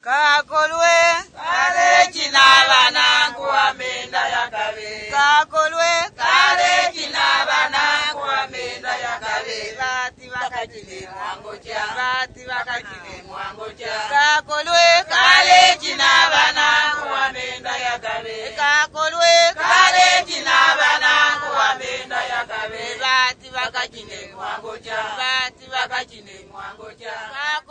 Kakolwe kale kinabana kuamenda yakabe kakolwe kale kinabana kuamenda yakabe bati bakajile mwangoja bati bakajile mwangoja kakolwe kale kinabana kuamenda yakabe kakolwe kale kinabana kuamenda yakabe bati bakajile mwangoja bati bakajile mwangoja